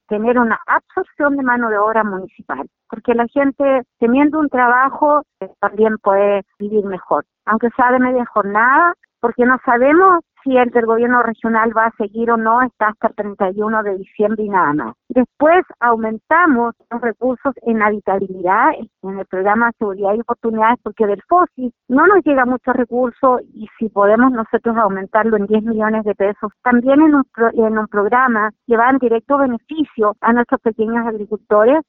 tener una absorción de mano de obra municipal, porque la gente teniendo un trabajo también puede vivir mejor, aunque sea de media jornada, porque no sabemos si el del gobierno regional va a seguir o no, está hasta el 31 de diciembre y nada más. Después aumentamos los recursos en habitabilidad, en el programa de seguridad y oportunidades, porque del FOSI no nos llega mucho recurso y si podemos nosotros aumentarlo en 10 millones de pesos, también en un programa que va en directo beneficio a nuestros pequeños agricultores,